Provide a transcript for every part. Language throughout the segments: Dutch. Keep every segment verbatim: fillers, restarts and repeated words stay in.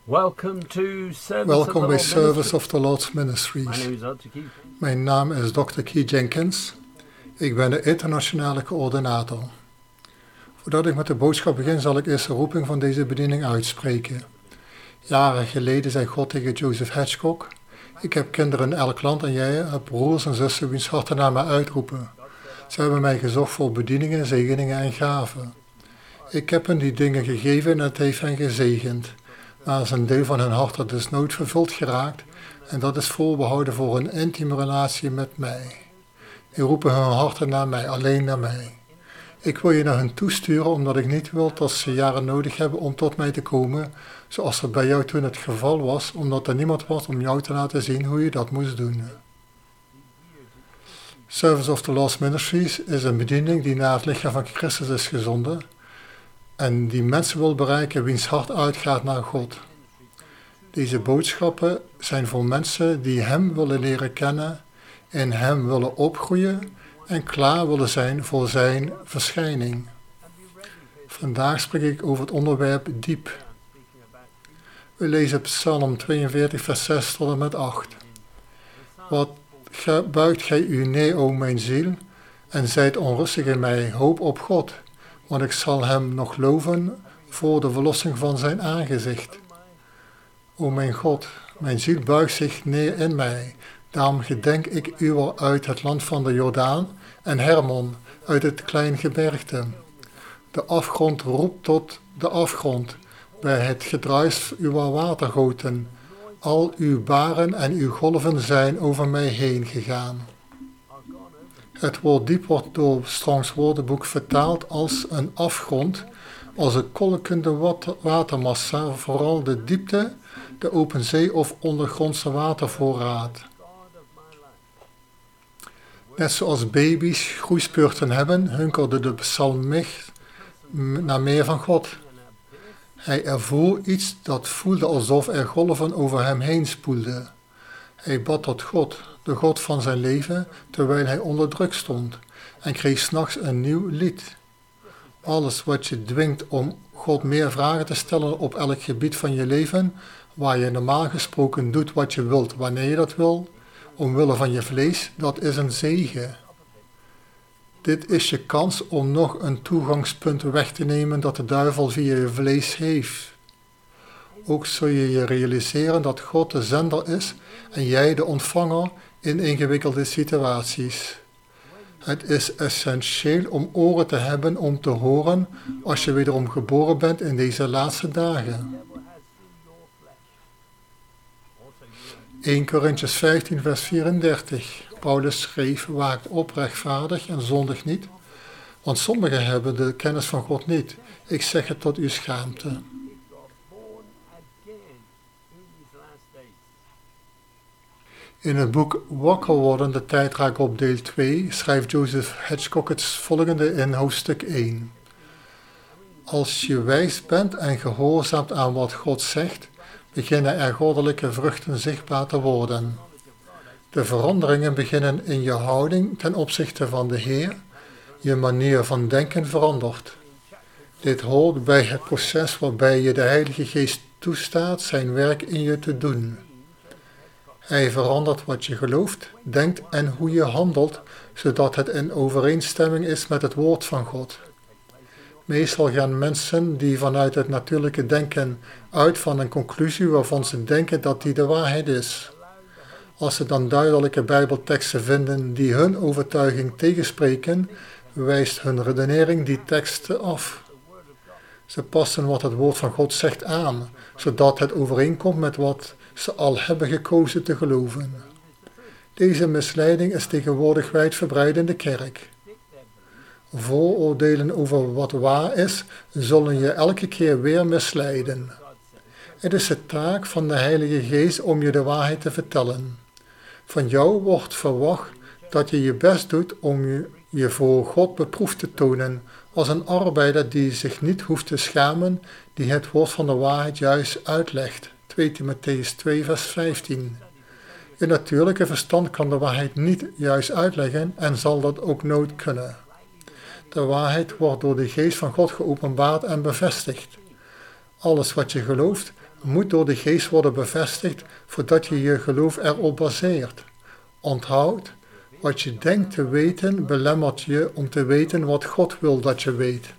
Welcome to Service Welkom of bij the Lord Service Ministries. of the Lord's My Ministries. name is doctor Keith. Mijn naam is dokter Keith Jenkins. Ik ben de internationale coördinator. Voordat ik met de boodschap begin, zal ik eerst de roeping van deze bediening uitspreken. Jaren geleden zei God tegen Joseph Hitchcock: ik heb kinderen in elk land en jij hebt broers en zussen wiens harten naar mij uitroepen. Ze hebben mij gezocht voor bedieningen, zegeningen en gaven. Ik heb hen die dingen gegeven en het heeft hen gezegend. Maar is een deel van hun hart dat is nooit vervuld geraakt en dat is voorbehouden voor een intieme relatie met mij. Die roepen hun harten naar mij, alleen naar mij. Ik wil je naar hen toesturen omdat ik niet wil dat ze jaren nodig hebben om tot mij te komen, zoals het bij jou toen het geval was, omdat er niemand was om jou te laten zien hoe je dat moest doen. Service of the Lord's Ministries is een bediening die naar het lichaam van Christus is gezonden en die mensen wil bereiken wiens hart uitgaat naar God. Deze boodschappen zijn voor mensen die Hem willen leren kennen, in Hem willen opgroeien en klaar willen zijn voor Zijn verschijning. Vandaag spreek ik over het onderwerp diep. We lezen Psalm tweeënveertig vers zes tot en met acht. Wat buigt gij u neer, o mijn ziel, en zijt onrustig in mij, hoop op God, want ik zal Hem nog loven voor de verlossing van Zijn aangezicht. O mijn God, mijn ziel buigt zich neer in mij, daarom gedenk ik u al uit het land van de Jordaan en Hermon uit het klein gebergte. De afgrond roept tot de afgrond, bij het gedruis uw watergoten. Al uw baren en uw golven zijn over mij heen gegaan. Het woord diep wordt door Strongs woordenboek vertaald als een afgrond, als een kolkende watermassa, vooral de diepte, de open zee of ondergrondse watervoorraad. Net zoals baby's groeispurten hebben, hunkerde de psalmist naar meer van God. Hij ervoer iets dat voelde alsof er golven over hem heen spoelden. Hij bad tot God, de God van zijn leven, terwijl hij onder druk stond, en kreeg 's nachts een nieuw lied. Alles wat je dwingt om God meer vragen te stellen op elk gebied van je leven, waar je normaal gesproken doet wat je wilt, wanneer je dat wil, omwille van je vlees, dat is een zegen. Dit is je kans om nog een toegangspunt weg te nemen dat de duivel via je vlees heeft. Ook zul je je realiseren dat God de zender is en jij de ontvanger in ingewikkelde situaties. Het is essentieel om oren te hebben om te horen als je wederom geboren bent in deze laatste dagen. eerste Korintiërs vijftien vers vierendertig. Paulus schreef: waakt op, rechtvaardig en zondig niet, want sommigen hebben de kennis van God niet. Ik zeg het tot uw schaamte. In het boek Wakker worden, de tijd raakt op deel twee, schrijft Joseph Hitchcock het volgende in hoofdstuk één. Als je wijs bent en gehoorzaamt aan wat God zegt, beginnen er goddelijke vruchten zichtbaar te worden. De veranderingen beginnen in je houding ten opzichte van de Heer. Je manier van denken verandert. Dit hoort bij het proces waarbij je de Heilige Geest toestaat zijn werk in je te doen. Hij verandert wat je gelooft, denkt en hoe je handelt, zodat het in overeenstemming is met het woord van God. Meestal gaan mensen die vanuit het natuurlijke denken uit van een conclusie waarvan ze denken dat die de waarheid is. Als ze dan duidelijke Bijbelteksten vinden die hun overtuiging tegenspreken, wijst hun redenering die teksten af. Ze passen wat het woord van God zegt aan, zodat het overeenkomt met wat ze al hebben gekozen te geloven. Deze misleiding is tegenwoordig wijdverbreid in de kerk. Vooroordelen over wat waar is, zullen je elke keer weer misleiden. Het is de taak van de Heilige Geest om je de waarheid te vertellen. Van jou wordt verwacht dat je je best doet om je, je voor God beproefd te tonen, als een arbeider die zich niet hoeft te schamen, die het woord van de waarheid juist uitlegt. tweede Timotheüs twee vers vijftien. Je natuurlijke verstand kan de waarheid niet juist uitleggen en zal dat ook nooit kunnen. De waarheid wordt door de geest van God geopenbaard en bevestigd. Alles wat je gelooft, moet door de geest worden bevestigd voordat je je geloof erop baseert. Onthoud, wat je denkt te weten belemmert je om te weten wat God wil dat je weet.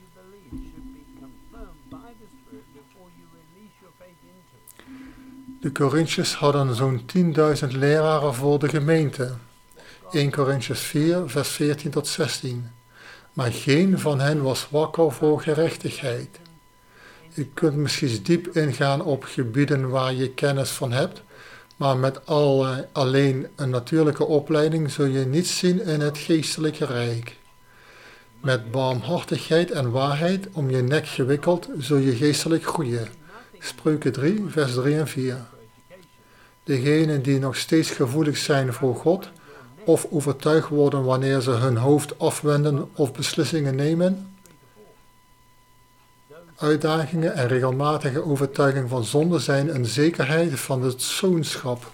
De Corinthiërs hadden zo'n tienduizend leraren voor de gemeente. Eerste Corinthiërs vier, vers veertien tot zestien. Maar geen van hen was wakker voor gerechtigheid. Je kunt misschien diep ingaan op gebieden waar je kennis van hebt, maar met al, uh, alleen een natuurlijke opleiding zul je niets zien in het geestelijke rijk. Met barmhartigheid en waarheid om je nek gewikkeld zul je geestelijk groeien. Spreuken drie, vers drie en vier. Degenen die nog steeds gevoelig zijn voor God, of overtuigd worden wanneer ze hun hoofd afwenden of beslissingen nemen, uitdagingen en regelmatige overtuiging van zonde zijn een zekerheid van het zoonschap.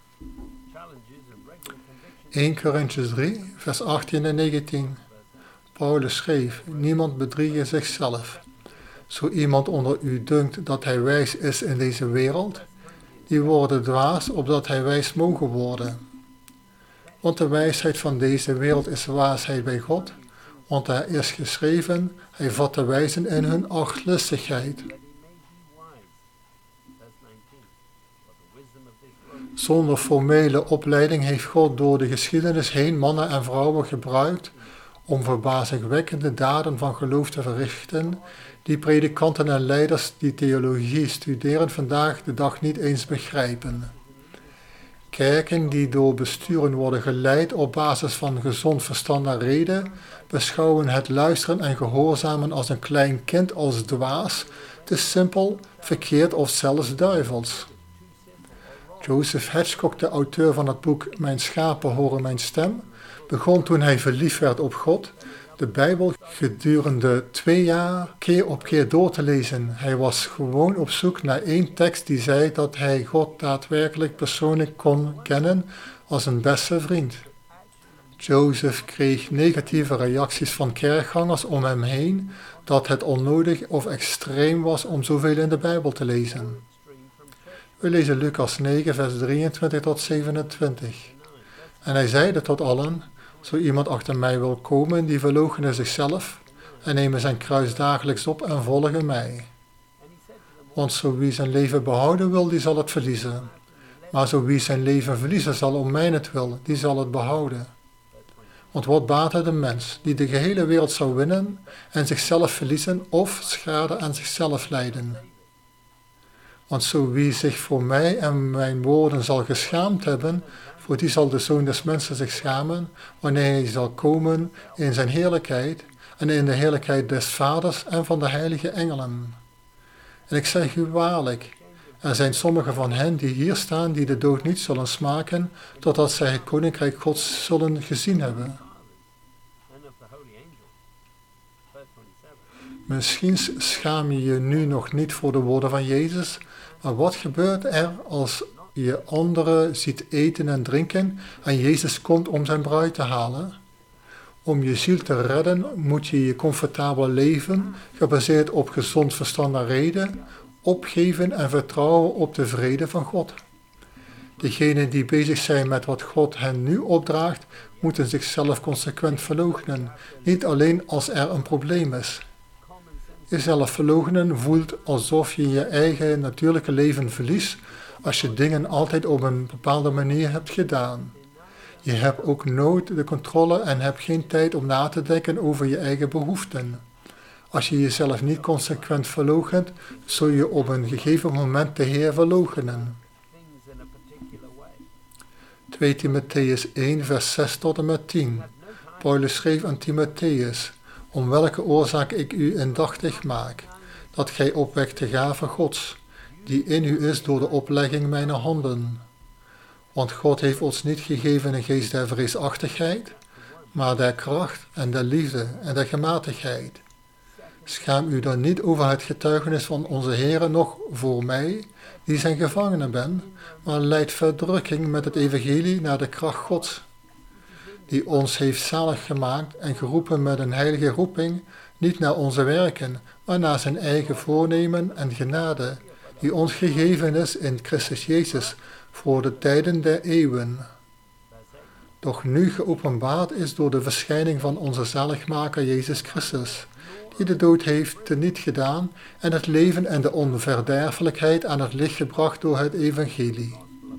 Eerste Corinthiërs drie, vers achttien en negentien. Paulus schreef, niemand bedriege zichzelf. Zo iemand onder u dunkt dat hij wijs is in deze wereld, die worden dwaas opdat hij wijs mogen worden. Want de wijsheid van deze wereld is dwaasheid bij God, want er is geschreven, hij vat de wijzen in hun arglistigheid. Zonder formele opleiding heeft God door de geschiedenis heen mannen en vrouwen gebruikt om verbazingwekkende daden van geloof te verrichten, die predikanten en leiders die theologie studeren vandaag de dag niet eens begrijpen. Kerken die door besturen worden geleid op basis van gezond verstand en reden, beschouwen het luisteren en gehoorzamen als een klein kind als dwaas, te simpel, verkeerd of zelfs duivels. Joseph Hedgecock, de auteur van het boek Mijn schapen horen mijn stem, begon toen hij verliefd werd op God, de Bijbel gedurende twee jaar keer op keer door te lezen. Hij was gewoon op zoek naar één tekst die zei dat hij God daadwerkelijk persoonlijk kon kennen als een beste vriend. Joseph kreeg negatieve reacties van kerkgangers om hem heen dat het onnodig of extreem was om zoveel in de Bijbel te lezen. We lezen Lucas negen, vers drieëntwintig tot zevenentwintig. En hij zeide tot allen, zo iemand achter mij wil komen, die verloochene zichzelf en nemen zijn kruis dagelijks op en volgen mij. Want zo wie zijn leven behouden wil, die zal het verliezen. Maar zo wie zijn leven verliezen zal om mijnentwil, die zal het behouden. Want wat baat het een mens, die de gehele wereld zou winnen en zichzelf verliezen of schade aan zichzelf lijden? Want zo wie zich voor mij en mijn woorden zal geschaamd hebben, voor die zal de Zoon des Mensen zich schamen, wanneer hij zal komen in zijn heerlijkheid en in de heerlijkheid des Vaders en van de heilige engelen. En ik zeg u waarlijk, er zijn sommigen van hen die hier staan die de dood niet zullen smaken, totdat zij het koninkrijk Gods zullen gezien hebben. Misschien schaam je je nu nog niet voor de woorden van Jezus, maar wat gebeurt er als je anderen ziet eten en drinken en Jezus komt om zijn bruid te halen? Om je ziel te redden moet je je comfortabel leven, gebaseerd op gezond verstand en reden, opgeven en vertrouwen op de vrede van God. Degenen die bezig zijn met wat God hen nu opdraagt, moeten zichzelf consequent verloochenen, niet alleen als er een probleem is. Jezelf verloochenen voelt alsof je je eigen natuurlijke leven verliest als je dingen altijd op een bepaalde manier hebt gedaan. Je hebt ook nooit de controle en hebt geen tijd om na te denken over je eigen behoeften. Als je jezelf niet consequent verloochent, zul je op een gegeven moment de Heer verloochenen. tweede Timotheüs één, vers zes tot en met tien. Paulus schreef aan Timotheüs, om welke oorzaak ik u indachtig maak, dat gij opwekt de gave Gods, die in u is door de oplegging mijner handen. Want God heeft ons niet gegeven een geest der vreesachtigheid, maar der kracht en der liefde en der gematigheid. Schaam u dan niet over het getuigenis van onze Heere, nog voor mij, die zijn gevangene ben, maar lijd verdrukking met het evangelie naar de kracht Gods, die ons heeft zalig gemaakt en geroepen met een heilige roeping, niet naar onze werken, maar naar zijn eigen voornemen en genade, die ons gegeven is in Christus Jezus voor de tijden der eeuwen, doch nu geopenbaard is door de verschijning van onze zaligmaker Jezus Christus, die de dood heeft teniet gedaan en het leven en de onverderfelijkheid aan het licht gebracht door het evangelie.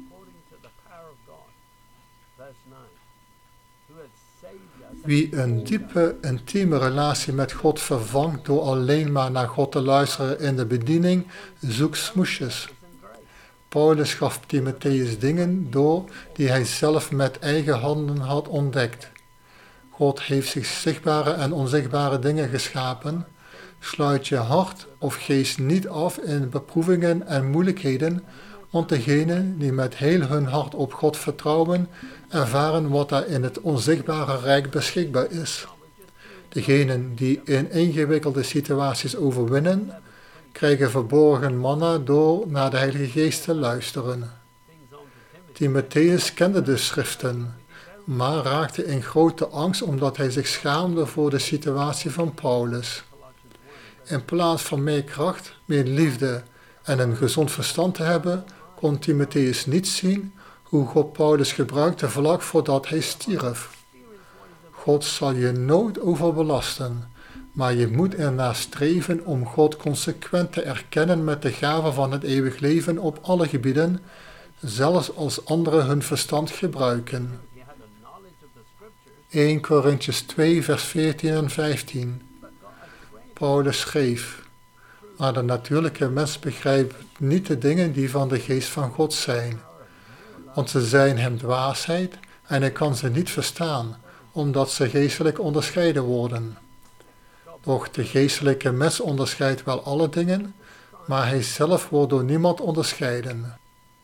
Wie een diepe, intieme relatie met God vervangt door alleen maar naar God te luisteren in de bediening, zoekt smoesjes. Paulus gaf Timotheus dingen door die hij zelf met eigen handen had ontdekt. God heeft zich zichtbare en onzichtbare dingen geschapen. Sluit je hart of geest niet af in beproevingen en moeilijkheden, want degenen die met heel hun hart op God vertrouwen, ervaren wat er in het onzichtbare rijk beschikbaar is. Degenen die in ingewikkelde situaties overwinnen, krijgen verborgen manna door naar de Heilige Geest te luisteren. Timotheus kende de schriften, maar raakte in grote angst omdat hij zich schaamde voor de situatie van Paulus. In plaats van meer kracht, meer liefde en een gezond verstand te hebben, kon Timotheus niet zien hoe God Paulus gebruikte vlak voordat hij stierf. God zal je nooit overbelasten, maar je moet ernaar streven om God consequent te erkennen met de gave van het eeuwig leven op alle gebieden, zelfs als anderen hun verstand gebruiken. eerste Korintiërs twee vers veertien en vijftien. Paulus schreef: maar de natuurlijke mens begrijpt niet de dingen die van de geest van God zijn, want ze zijn hem dwaasheid en hij kan ze niet verstaan, omdat ze geestelijk onderscheiden worden. Doch de geestelijke mens onderscheidt wel alle dingen, maar hij zelf wordt door niemand onderscheiden.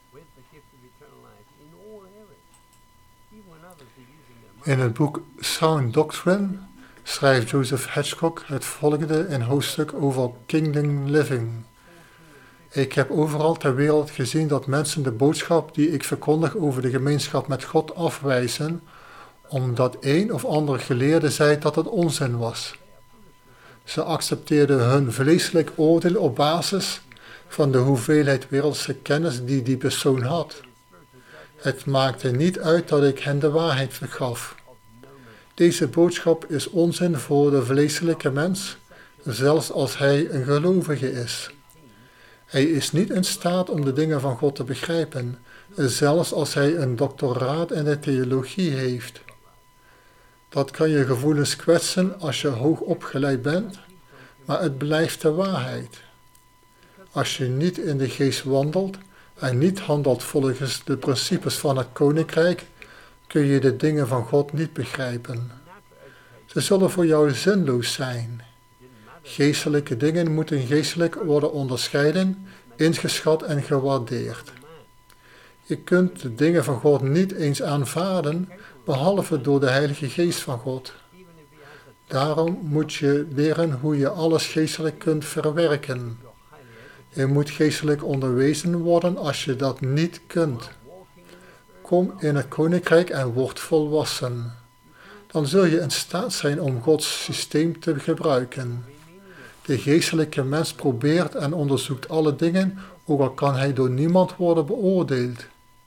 In het boek Sound Doctrine schrijft Joseph Hedgecock het volgende in hoofdstuk over Kingdom Living. Ik heb overal ter wereld gezien dat mensen de boodschap die ik verkondig over de gemeenschap met God afwijzen, omdat een of ander geleerde zei dat het onzin was. Ze accepteerden hun vleeselijk oordeel op basis van de hoeveelheid wereldse kennis die die persoon had. Het maakte niet uit dat ik hen de waarheid vergaf. Deze boodschap is onzin voor de vleeselijke mens, zelfs als hij een gelovige is. Hij is niet in staat om de dingen van God te begrijpen, zelfs als hij een doctoraat in de theologie heeft. Dat kan je gevoelens kwetsen als je hoog opgeleid bent, maar het blijft de waarheid. Als je niet in de geest wandelt en niet handelt volgens de principes van het koninkrijk, kun je de dingen van God niet begrijpen. Ze zullen voor jou zinloos zijn. Geestelijke dingen moeten geestelijk worden onderscheiden, ingeschat en gewaardeerd. Je kunt de dingen van God niet eens aanvaarden, behalve door de Heilige Geest van God. Daarom moet je leren hoe je alles geestelijk kunt verwerken. Je moet geestelijk onderwezen worden als je dat niet kunt. Kom in het koninkrijk en word volwassen. Dan zul je in staat zijn om Gods systeem te gebruiken. De geestelijke mens probeert en onderzoekt alle dingen, ook al kan hij door niemand worden beoordeeld.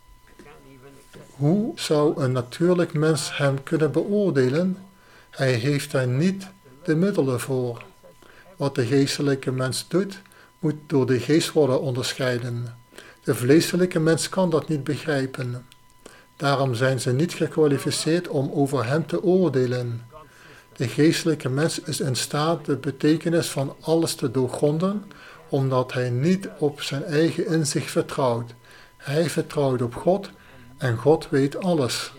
Hoe zou een natuurlijk mens hem kunnen beoordelen? Hij heeft daar niet de middelen voor. Wat de geestelijke mens doet, moet door de geest worden onderscheiden. De vleeselijke mens kan dat niet begrijpen. Daarom zijn ze niet gekwalificeerd om over hem te oordelen. De geestelijke mens is in staat de betekenis van alles te doorgronden, omdat hij niet op zijn eigen inzicht vertrouwt. Hij vertrouwt op God en God weet alles.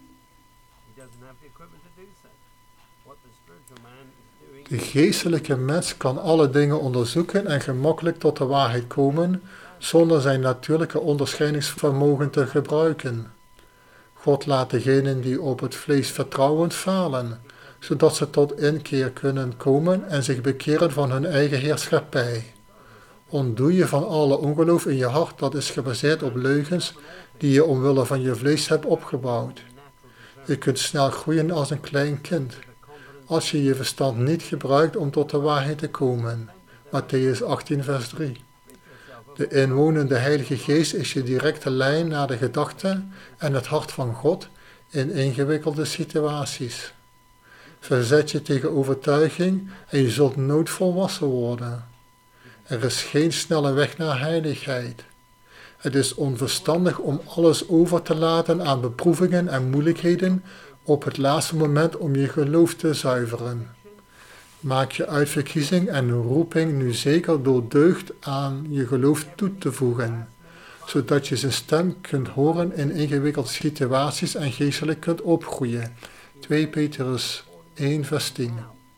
De geestelijke mens kan alle dingen onderzoeken en gemakkelijk tot de waarheid komen, zonder zijn natuurlijke onderscheidingsvermogen te gebruiken. God laat degenen die op het vlees vertrouwen falen, zodat ze tot inkeer kunnen komen en zich bekeren van hun eigen heerschappij. Ontdoe je van alle ongeloof in je hart dat is gebaseerd op leugens die je omwille van je vlees hebt opgebouwd. Je kunt snel groeien als een klein kind, als je je verstand niet gebruikt om tot de waarheid te komen. Mattheüs achttien vers drie. De inwonende Heilige Geest is je directe lijn naar de gedachten en het hart van God in ingewikkelde situaties. Verzet je tegen overtuiging en je zult nooit volwassen worden. Er is geen snelle weg naar heiligheid. Het is onverstandig om alles over te laten aan beproevingen en moeilijkheden op het laatste moment om je geloof te zuiveren. Maak je uitverkiezing en roeping nu zeker door deugd aan je geloof toe te voegen, zodat je zijn stem kunt horen in ingewikkelde situaties en geestelijk kunt opgroeien. twee Petrus één vers tien.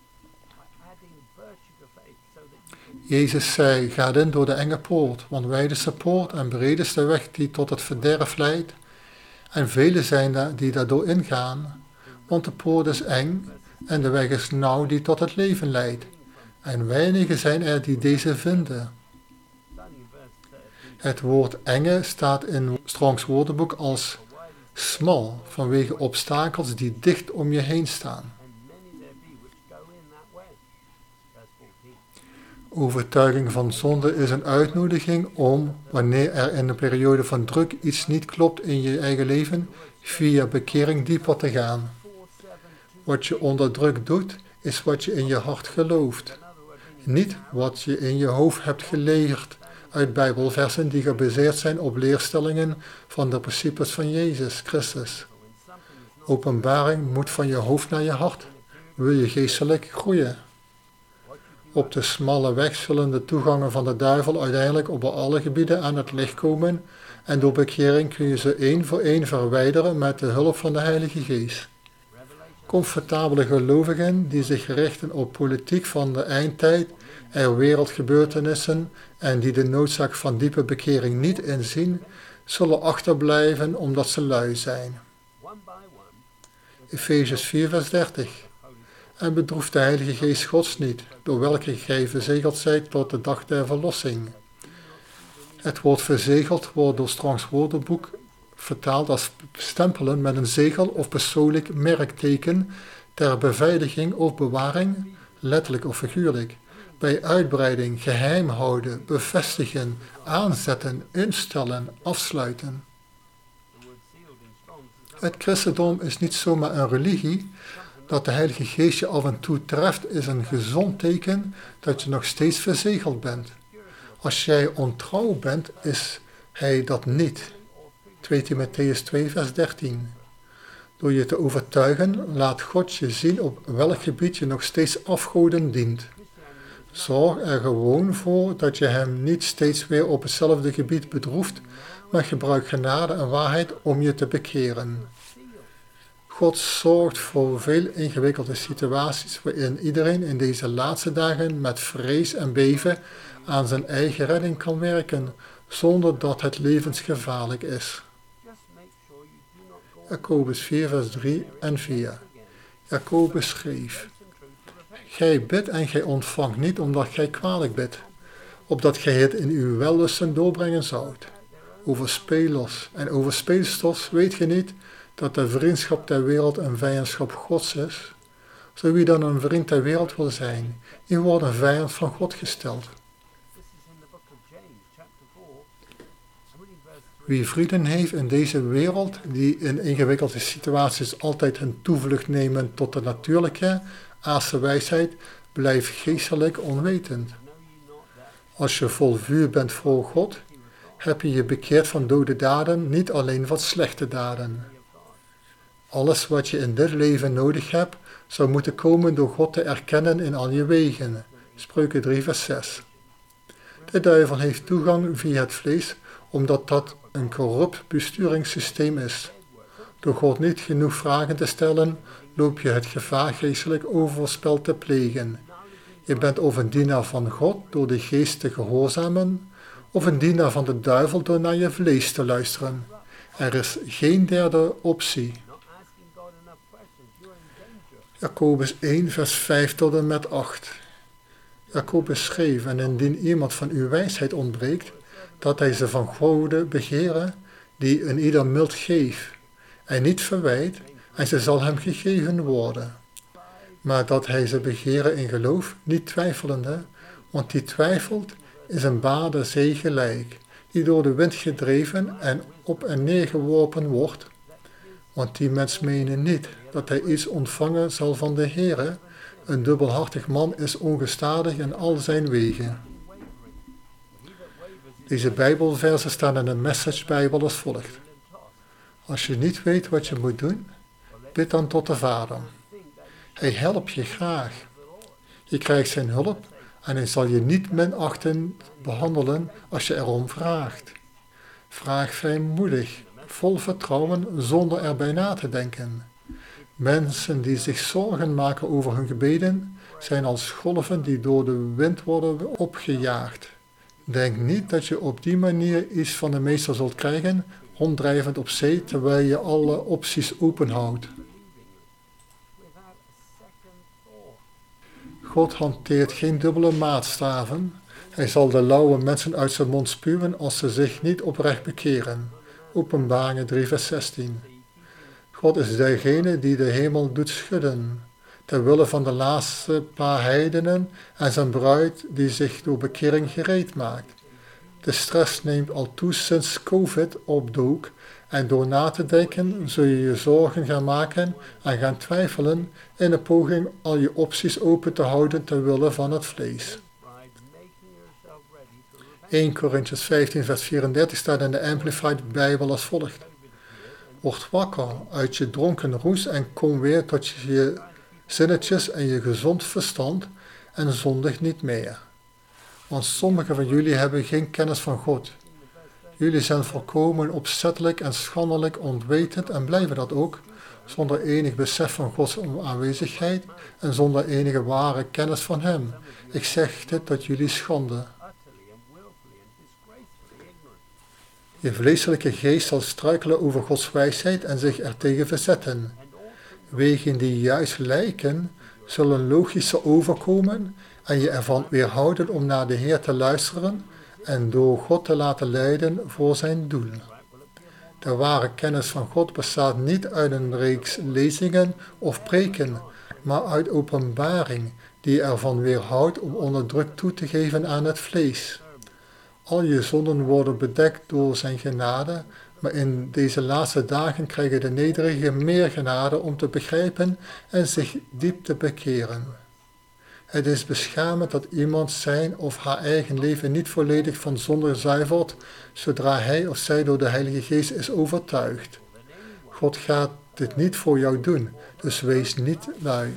Jezus zei, ga in door de enge poort, want wijd is de poort en breed is de weg die tot het verderf leidt. En velen zijn er die daardoor ingaan, want de poort is eng en de weg is nauw die tot het leven leidt. En weinigen zijn er die deze vinden. Het woord enge staat in Strongs woordenboek als smal, vanwege obstakels die dicht om je heen staan. Overtuiging van zonde is een uitnodiging om, wanneer er in een periode van druk iets niet klopt in je eigen leven, via bekering dieper te gaan. Wat je onder druk doet, is wat je in je hart gelooft. Niet wat je in je hoofd hebt geleerd uit Bijbelversen die gebaseerd zijn op leerstellingen van de principes van Jezus Christus. Openbaring moet van je hoofd naar je hart. Wil je geestelijk groeien? Op de smalle weg zullen de toegangen van de duivel uiteindelijk op alle gebieden aan het licht komen en door bekering kun je ze één voor één verwijderen met de hulp van de Heilige Geest. Comfortabele gelovigen die zich richten op politiek van de eindtijd en wereldgebeurtenissen en die de noodzaak van diepe bekering niet inzien, zullen achterblijven omdat ze lui zijn. Efeziërs vier vers dertig. En bedroeft de Heilige Geest Gods niet, door welke gij verzegeld zijt tot de dag der verlossing. Het woord verzegeld wordt door Strongs woordenboek vertaald als stempelen met een zegel of persoonlijk merkteken ter beveiliging of bewaring, letterlijk of figuurlijk, bij uitbreiding, geheim houden, bevestigen, aanzetten, instellen, afsluiten. Het christendom is niet zomaar een religie. Dat de Heilige Geest je af en toe treft is een gezond teken dat je nog steeds verzegeld bent. Als jij ontrouw bent, is hij dat niet. twee Timotheüs twee vers dertien. Door je te overtuigen, laat God je zien op welk gebied je nog steeds afgoden dient. Zorg er gewoon voor dat je hem niet steeds weer op hetzelfde gebied bedroeft, maar gebruik genade en waarheid om je te bekeren. God zorgt voor veel ingewikkelde situaties waarin iedereen in deze laatste dagen met vrees en beven aan zijn eigen redding kan werken, zonder dat het levensgevaarlijk is. Jacobus vier vers drie en vier. Jacobus schreef, gij bidt en gij ontvangt niet omdat gij kwalijk bidt, opdat gij het in uw wellusten doorbrengen zoudt. Over spelers en over speelsters weet ge niet dat de vriendschap der wereld een vijandschap Gods is. Zo wie dan een vriend der wereld wil zijn, die wordt een vijand van God gesteld. Wie vrienden heeft in deze wereld, die in ingewikkelde situaties altijd hun toevlucht nemen tot de natuurlijke, aardse wijsheid, blijft geestelijk onwetend. Als je vol vuur bent voor God, heb je je bekeerd van dode daden, niet alleen van slechte daden. Alles wat je in dit leven nodig hebt, zou moeten komen door God te erkennen in al je wegen. Spreuken drie vers zes. De duivel heeft toegang via het vlees, omdat dat een corrupt besturingssysteem is. Door God niet genoeg vragen te stellen, loop je het gevaar geestelijk overspel te plegen. Je bent of een dienaar van God door de geest te gehoorzamen, of een dienaar van de duivel door naar je vlees te luisteren. Er is geen derde optie. Jacobus één vers vijf tot en met acht. Jacobus schreef, en indien iemand van uw wijsheid ontbreekt, dat hij ze van Gode begeren, die een ieder mild geeft, en niet verwijt, en ze zal hem gegeven worden. Maar dat hij ze begeren in geloof, niet twijfelende, want die twijfelt is een bade zee gelijk. die door de wind gedreven en op en neer geworpen wordt, want die mens menen niet dat hij iets ontvangen zal van de Heere. Een dubbelhartig man is ongestadig in al zijn wegen. Deze Bijbelversen staan in de Message Bijbel als volgt. Als je niet weet wat je moet doen, bid dan tot de Vader. Hij helpt je graag. Je krijgt zijn hulp en hij zal je niet minachtend behandelen als je erom vraagt. Vraag vrijmoedig, vol vertrouwen, zonder erbij na te denken. Mensen die zich zorgen maken over hun gebeden, zijn als golven die door de wind worden opgejaagd. Denk niet dat je op die manier iets van de meester zult krijgen, ronddrijvend op zee, terwijl je alle opties openhoudt. God hanteert geen dubbele maatstaven. Hij zal de lauwe mensen uit zijn mond spuwen als ze zich niet oprecht bekeren. Openbaringen drie vers zestien. God is degene die de hemel doet schudden, ter wille van de laatste paar heidenen en zijn bruid die zich door bekering gereed maakt. De stress neemt al toe sinds COVID opdook en door na te denken zul je je zorgen gaan maken en gaan twijfelen in de poging al je opties open te houden ter wille van het vlees. eerste Korintiërs vijftien vers vierendertig staat in de Amplified Bijbel als volgt. Word wakker uit je dronken roes en kom weer tot je zinnetjes en je gezond verstand en zondig niet meer. Want sommigen van jullie hebben geen kennis van God. Jullie zijn volkomen opzettelijk en schandelijk onwetend en blijven dat ook, zonder enig besef van Gods aanwezigheid en zonder enige ware kennis van Hem. Ik zeg dit tot jullie schande. Je vleeselijke geest zal struikelen over Gods wijsheid en zich ertegen verzetten. Wegen die juist lijken, zullen logischer overkomen en je ervan weerhouden om naar de Heer te luisteren en door God te laten leiden voor zijn doel. De ware kennis van God bestaat niet uit een reeks lezingen of preken, maar uit openbaring die ervan weerhoudt om onderdrukt toe te geven aan het vlees. Al je zonden worden bedekt door zijn genade, maar in deze laatste dagen krijgen de nederigen meer genade om te begrijpen en zich diep te bekeren. Het is beschamend dat iemand zijn of haar eigen leven niet volledig van zonde zuivert, zodra hij of zij door de Heilige Geest is overtuigd. God gaat dit niet voor jou doen, dus wees niet lui.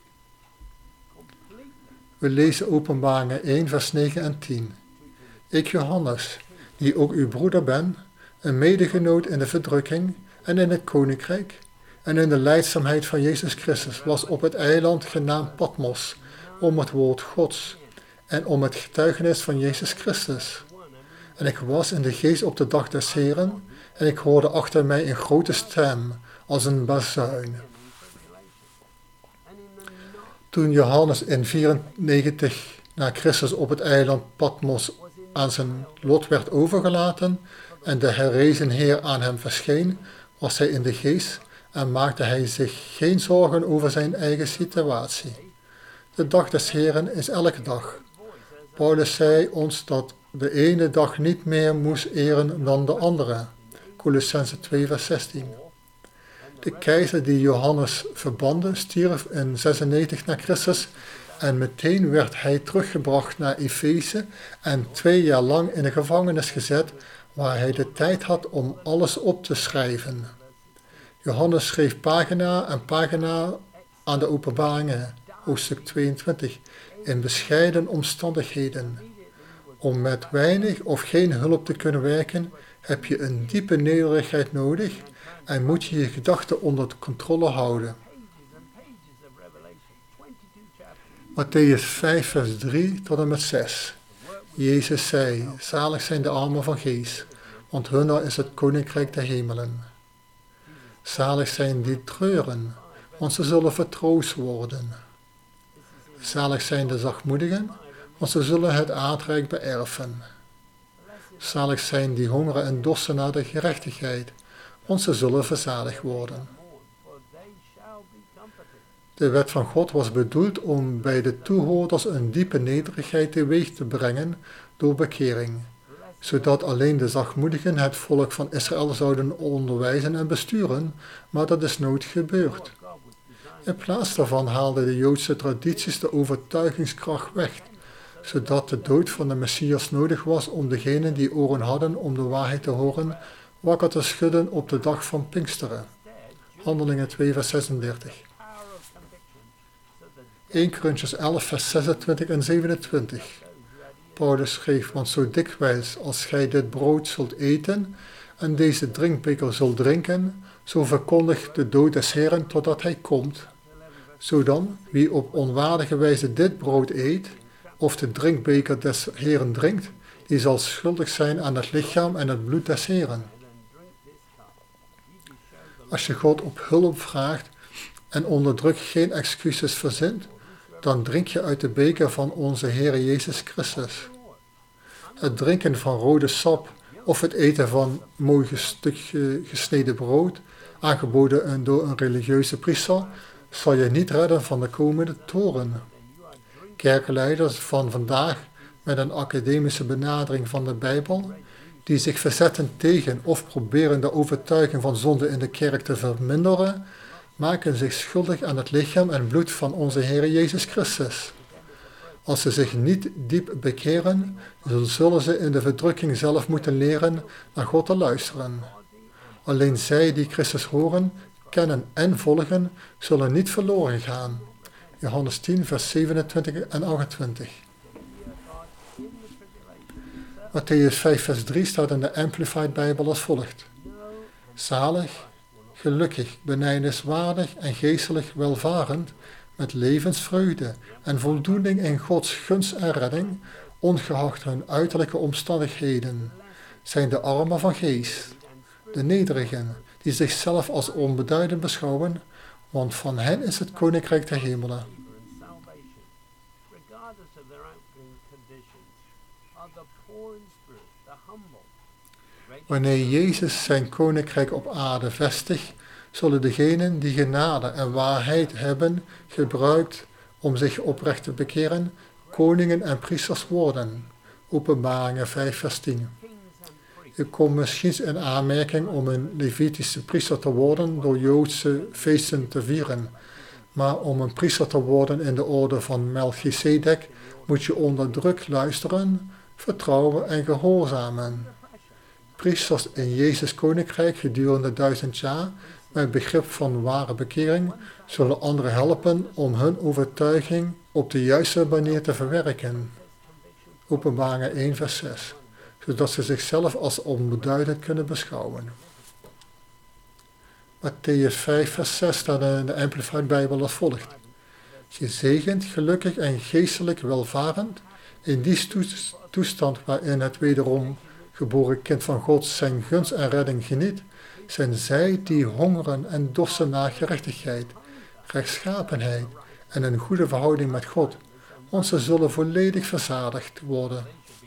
We lezen Openbaringen één vers negen en tien. Ik, Johannes, die ook uw broeder ben, een medegenoot in de verdrukking en in het koninkrijk en in de lijdzaamheid van Jezus Christus, was op het eiland genaamd Patmos, om het woord Gods en om het getuigenis van Jezus Christus. En ik was in de geest op de dag des Heren, en ik hoorde achter mij een grote stem, als een bazuin. Toen Johannes in vierennegentig na Christus op het eiland Patmos aan zijn lot werd overgelaten en de herrezen Heer aan hem verscheen, was hij in de geest en maakte hij zich geen zorgen over zijn eigen situatie. De dag des Heren is elke dag. Paulus zei ons dat de ene dag niet meer moest eren dan de andere. Colossenzen twee vers zestien. De keizer die Johannes verbande stierf in zesennegentig na Christus en meteen werd hij teruggebracht naar Efeze en twee jaar lang in de gevangenis gezet waar hij de tijd had om alles op te schrijven. Johannes schreef pagina en pagina aan de Openbaringen, hoofdstuk tweeëntwintig, in bescheiden omstandigheden. Om met weinig of geen hulp te kunnen werken, heb je een diepe nederigheid nodig en moet je je gedachten onder controle houden. Mattheüs vijf vers drie tot en met zes. Jezus zei, zalig zijn de armen van geest, want hunner is het koninkrijk der hemelen. Zalig zijn die treuren, want ze zullen vertroost worden. Zalig zijn de zachtmoedigen, want ze zullen het aardrijk beërven. Zalig zijn die hongeren en dorsten naar de gerechtigheid, want ze zullen verzadigd worden. De wet van God was bedoeld om bij de toehoorders een diepe nederigheid teweeg te brengen door bekering. zodat alleen de zachtmoedigen het volk van Israël zouden onderwijzen en besturen, maar dat is nooit gebeurd. In plaats daarvan haalden de Joodse tradities de overtuigingskracht weg, zodat de dood van de Messias nodig was om degenen die oren hadden om de waarheid te horen, wakker te schudden op de dag van Pinksteren. Handelingen twee vers zesendertig. eerste Korintiërs elf vers zesentwintig en zevenentwintig. Paulus schreef, want zo dikwijls als gij dit brood zult eten en deze drinkbeker zult drinken, zo verkondigt de dood des Heeren totdat hij komt. Zo dan, wie op onwaardige wijze dit brood eet, of de drinkbeker des Heeren drinkt, die zal schuldig zijn aan het lichaam en het bloed des Heeren. Als je God op hulp vraagt en onder druk geen excuses verzint, dan drink je uit de beker van onze Heere Jezus Christus. Het drinken van rode sap of het eten van mooi stukje gesneden brood, aangeboden door een religieuze priester, zal je niet redden van de komende toren. Kerkleiders van vandaag met een academische benadering van de Bijbel, die zich verzetten tegen of proberen de overtuiging van zonde in de kerk te verminderen, maken zich schuldig aan het lichaam en bloed van onze Heer Jezus Christus. Als ze zich niet diep bekeren, dan zullen ze in de verdrukking zelf moeten leren naar God te luisteren. Alleen zij die Christus horen, kennen en volgen, zullen niet verloren gaan. Johannes tien vers zevenentwintig en achtentwintig. Matthäus vijf vers drie staat in de Amplified Bijbel als volgt. Zalig, gelukkig, benijdenswaardig en geestelijk welvarend, met levensvreugde en voldoening in Gods gunst en redding, ongeacht hun uiterlijke omstandigheden, zijn de armen van geest, de nederigen, die zichzelf als onbeduidend beschouwen, want van hen is het koninkrijk der hemelen. Wanneer Jezus zijn koninkrijk op aarde vestigt, zullen degenen die genade en waarheid hebben gebruikt om zich oprecht te bekeren, koningen en priesters worden. Openbaringen vijf vers tien. Je komt misschien in aanmerking om een Levitische priester te worden door Joodse feesten te vieren. Maar om een priester te worden in de orde van Melchizedek moet je onder druk luisteren, vertrouwen en gehoorzamen. Priesters in Jezus koninkrijk gedurende duizend jaar met begrip van ware bekering zullen anderen helpen om hun overtuiging op de juiste manier te verwerken. Openbaringen één vers zes. Zodat ze zichzelf als onbeduidend kunnen beschouwen. Matthäus vijf vers zes staat in de Amplified Bijbel als volgt. Gezegend, gelukkig en geestelijk welvarend, in die toestand waarin het wederom geboren kind van God zijn gunst en redding geniet, zijn zij die hongeren en dorsten naar gerechtigheid, rechtschapenheid en een goede verhouding met God, want ze zullen volledig verzadigd worden.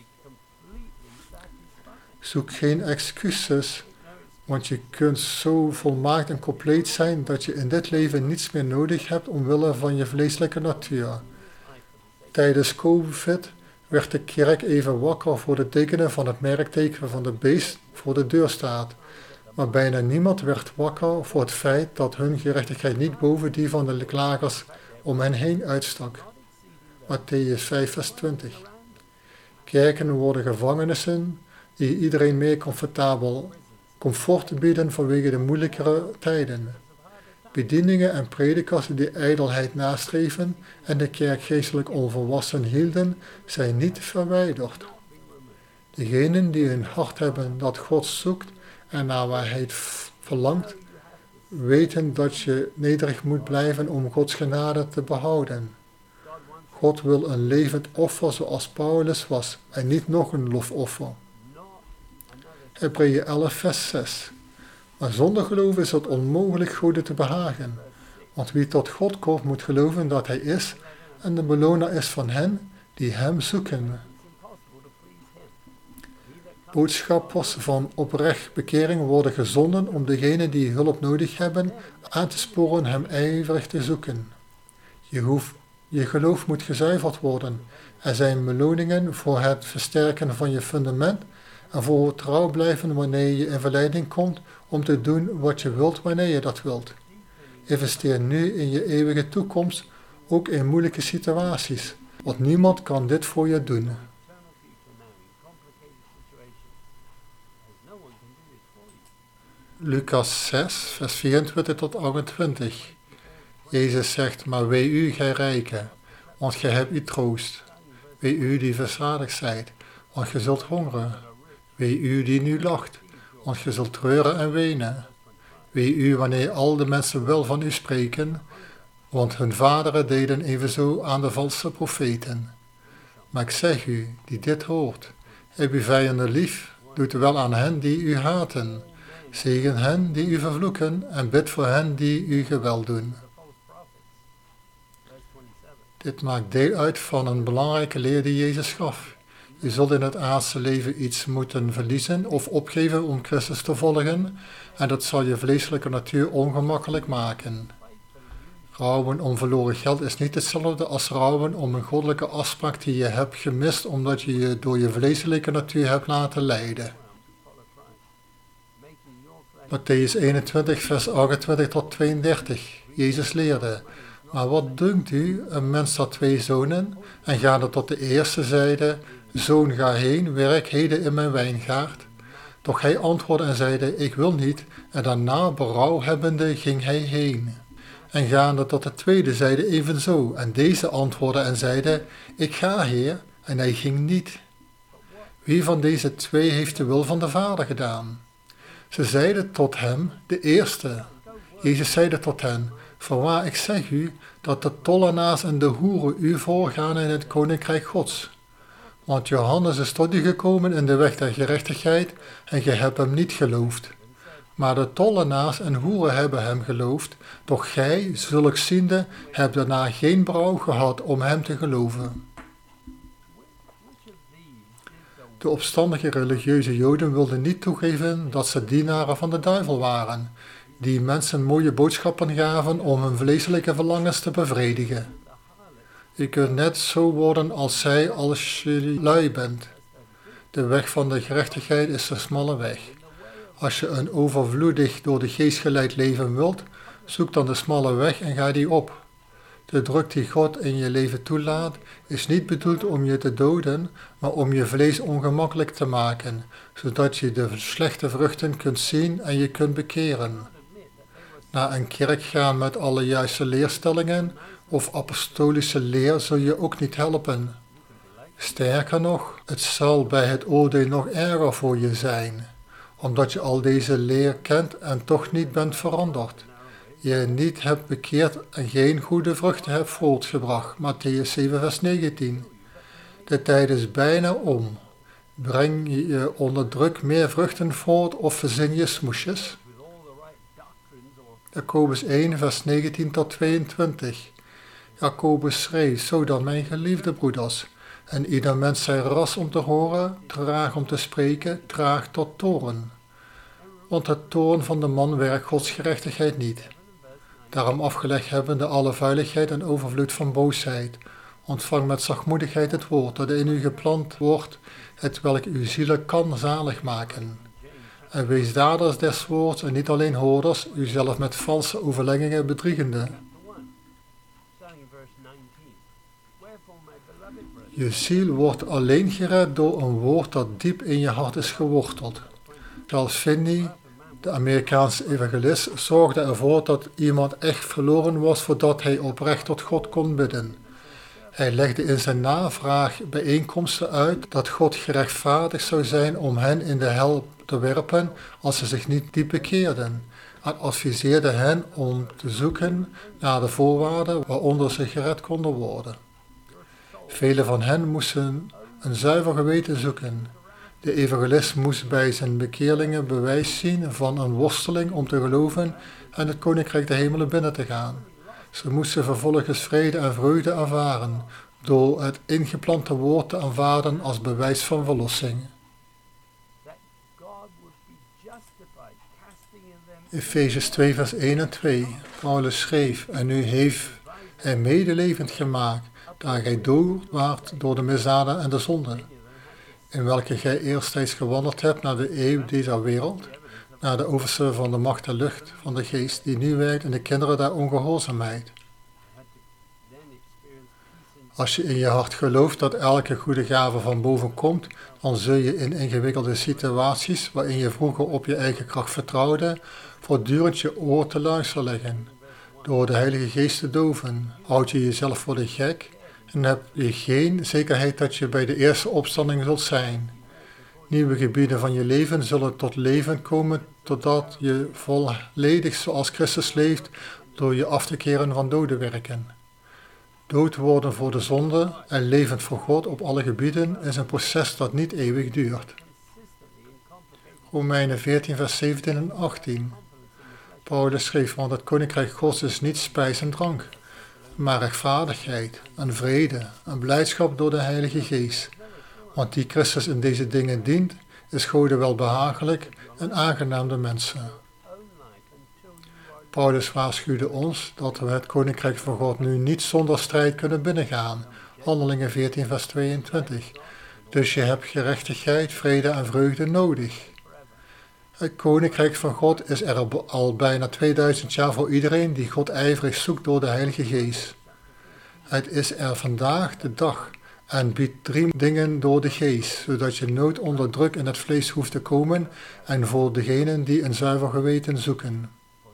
Zoek geen excuses, want je kunt zo volmaakt en compleet zijn dat je in dit leven niets meer nodig hebt omwille van je vleeselijke natuur. Tijdens COVID werd de kerk even wakker voor de tekenen van het merkteken van de beest voor de deur staat, maar bijna niemand werd wakker voor het feit dat hun gerechtigheid niet boven die van de klagers om hen heen uitstak. Matthäus vijf vers twintig. Kerken worden gevangenissen die iedereen meer comfortabel comfort bieden vanwege de moeilijkere tijden. Bedieningen en predikers die ijdelheid nastreven en de kerk geestelijk onvolwassen hielden, zijn niet verwijderd. Degenen die een hart hebben dat God zoekt en naar waarheid verlangt, weten dat je nederig moet blijven om Gods genade te behouden. God wil een levend offer zoals Paulus was en niet nog een lofoffer. Hebreeën elf vers zes. Maar zonder geloof is het onmogelijk God te behagen. Want wie tot God komt moet geloven dat hij is en de beloner is van hen die hem zoeken. Boodschappers van oprecht bekering worden gezonden om degenen die hulp nodig hebben aan te sporen hem ijverig te zoeken. Je, hoeft, je geloof moet gezuiverd worden. Er zijn beloningen voor het versterken van je fundament en voor trouw blijven wanneer je in verleiding komt om te doen wat je wilt wanneer je dat wilt. Investeer nu in je eeuwige toekomst, ook in moeilijke situaties, want niemand kan dit voor je doen. Lucas zes, vers vierentwintig tot achtentwintig. Jezus zegt, maar wee u, gij rijken, want gij hebt uw troost. Wee u die verzadigd zijt, want gij zult hongeren. Wee u die nu lacht, want gij zult treuren en wenen. Wee u wanneer al de mensen wel van u spreken, want hun vaderen deden evenzo aan de valse profeten. Maar ik zeg u, die dit hoort, heb uw vijanden lief, doet wel aan hen die u haten. Zegen hen die u vervloeken en bid voor hen die u geweld doen. Dit maakt deel uit van een belangrijke leer die Jezus gaf. Je zult in het aardse leven iets moeten verliezen of opgeven om Christus te volgen, en dat zal je vleeselijke natuur ongemakkelijk maken. Rouwen om verloren geld is niet hetzelfde als rouwen om een goddelijke afspraak die je hebt gemist omdat je je door je vleeselijke natuur hebt laten leiden. Mattheüs eenentwintig, vers achtentwintig tot tweeëndertig. Jezus leerde, maar wat dunkt u, een mens had twee zonen, en gaande tot de eerste zeide, zoon, ga heen, werk heden in mijn wijngaard. Doch hij antwoordde en zeide, ik wil niet, en daarna berouw hebbende ging hij heen. En gaande tot de tweede zeide evenzo, en deze antwoordde en zeide, ik ga, heer, en hij ging niet. Wie van deze twee heeft de wil van de Vader gedaan? Ze zeiden tot hem, de eerste. Jezus zeide tot hen, voorwaar ik zeg u, dat de tollenaars en de hoeren u voorgaan in het koninkrijk Gods. Want Johannes is tot u gekomen in de weg der gerechtigheid, en gij hebt hem niet geloofd. Maar de tollenaars en hoeren hebben hem geloofd, doch gij, zulks ziende, hebt daarna geen berouw gehad om hem te geloven. De opstandige religieuze Joden wilden niet toegeven dat ze dienaren van de duivel waren, die mensen mooie boodschappen gaven om hun vleeselijke verlangens te bevredigen. Je kunt net zo worden als zij als je lui bent. De weg van de gerechtigheid is de smalle weg. Als je een overvloedig door de geest geleid leven wilt, zoek dan de smalle weg en ga die op. De druk die God in je leven toelaat, is niet bedoeld om je te doden, maar om je vlees ongemakkelijk te maken, zodat je de slechte vruchten kunt zien en je kunt bekeren. Naar een kerk gaan met alle juiste leerstellingen of apostolische leer zul je ook niet helpen. Sterker nog, het zal bij het oordeel nog erger voor je zijn, omdat je al deze leer kent en toch niet bent veranderd. Je niet hebt bekeerd en geen goede vruchten hebt voortgebracht. Mattheüs zeven, vers negentien. De tijd is bijna om. Breng je onder druk meer vruchten voort of verzin je smoesjes? Jacobus één, vers negentien tot tweeëntwintig. Jacobus schreef, zo dan mijn geliefde broeders, en ieder mens zijn ras om te horen, traag om te spreken, traag tot toorn. Want het toorn van de man werkt Gods gerechtigheid niet. Daarom afgelegd hebbende alle vuiligheid en overvloed van boosheid, ontvang met zachtmoedigheid het woord dat in u geplant wordt, het welk uw zielen kan zalig maken. En wees daders des woords en niet alleen hoorders, uzelf met valse overleggingen bedriegende. Je ziel wordt alleen gered door een woord dat diep in je hart is geworteld. Charles Finney, de Amerikaanse evangelist, zorgde ervoor dat iemand echt verloren was voordat hij oprecht tot God kon bidden. Hij legde in zijn navraag bijeenkomsten uit dat God gerechtvaardigd zou zijn om hen in de hel te werpen als ze zich niet diep bekeerden, en adviseerde hen om te zoeken naar de voorwaarden waaronder ze gered konden worden. Velen van hen moesten een zuiver geweten zoeken. De evangelist moest bij zijn bekeerlingen bewijs zien van een worsteling om te geloven en het koninkrijk der hemelen binnen te gaan. Ze moesten vervolgens vrede en vreugde ervaren door het ingeplante woord te aanvaarden als bewijs van verlossing. Efesiërs twee, vers één en twee. Paulus schreef, en u heeft hij medelevend gemaakt, daar gij dood waart door de misdaden en de zonden. in welke gij eerstijds gewandeld hebt naar de eeuw deze wereld, naar de overste van de macht der lucht, van de geest, die nu werkt in de kinderen der ongehoorzaamheid. Als je in je hart gelooft dat elke goede gave van boven komt, dan zul je in ingewikkelde situaties, waarin je vroeger op je eigen kracht vertrouwde, voortdurend je oor te luisteren leggen. Door de Heilige Geest te doven, houd je jezelf voor de gek en heb je geen zekerheid dat je bij de eerste opstanding zult zijn. Nieuwe gebieden van je leven zullen tot leven komen, totdat je volledig zoals Christus leeft, door je af te keren van dode werken. Dood worden voor de zonde en levend voor God op alle gebieden is een proces dat niet eeuwig duurt. Romeinen veertien vers zeventien en achttien. Paulus schreef, want het koninkrijk Gods is niet spijs en drank, maar rechtvaardigheid en vrede en blijdschap door de Heilige Geest. Want die Christus in deze dingen dient, is Gode welbehagelijk en aangenaam de mensen. Paulus waarschuwde ons dat we het koninkrijk van God nu niet zonder strijd kunnen binnengaan. Handelingen veertien vers tweeëntwintig. Dus je hebt gerechtigheid, vrede en vreugde nodig. Het koninkrijk van God is er al bijna tweeduizend jaar voor iedereen die God ijverig zoekt door de Heilige Geest. Het is er vandaag de dag en biedt drie dingen door de Geest, zodat je nooit onder druk in het vlees hoeft te komen en voor degenen die een zuiver geweten zoeken.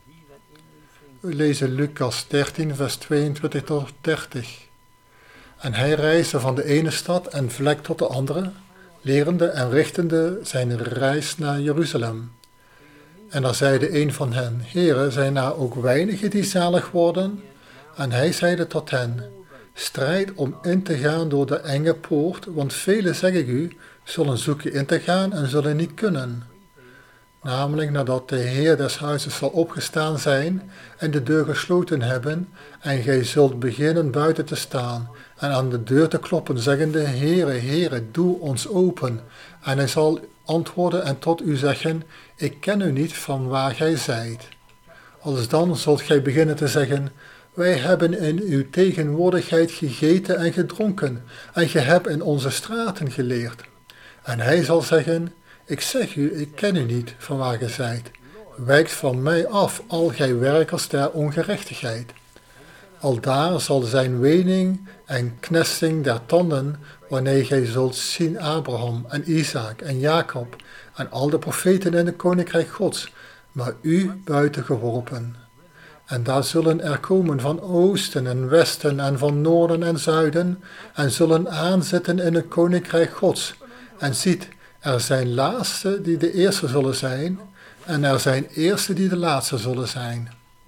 We lezen Lucas dertien vers tweeëntwintig tot dertig. En hij reisde van de ene stad en vlek tot de andere, lerende en richtende zijn reis naar Jeruzalem. En er zeide een van hen, Heere, zijn er ook weinigen die zalig worden? En hij zeide tot hen, strijd om in te gaan door de enge poort, want velen, zeg ik u, zullen zoeken in te gaan en zullen niet kunnen. Namelijk nadat de Heer des huizes zal opgestaan zijn en de deur gesloten hebben, en gij zult beginnen buiten te staan en aan de deur te kloppen, zeggende, Heere, Heere, doe ons open. En hij zal antwoorden en tot u zeggen, ik ken u niet van waar gij zijt. Alsdan zult gij beginnen te zeggen, wij hebben in uw tegenwoordigheid gegeten en gedronken, en gij hebt in onze straten geleerd. En hij zal zeggen, ik zeg u, ik ken u niet van waar gij zijt. Wijkt van mij af, al gij werkers der ongerechtigheid. Aldaar zal zijn wening en knesting der tanden, wanneer gij zult zien Abraham en Isaac en Jacob en al de profeten in het koninkrijk Gods, maar u buiten geworpen. En daar zullen er komen van oosten en westen en van noorden en zuiden, en zullen aanzitten in het koninkrijk Gods. En ziet, er zijn laatste die de eerste zullen zijn, en er zijn eerste die de laatste zullen zijn.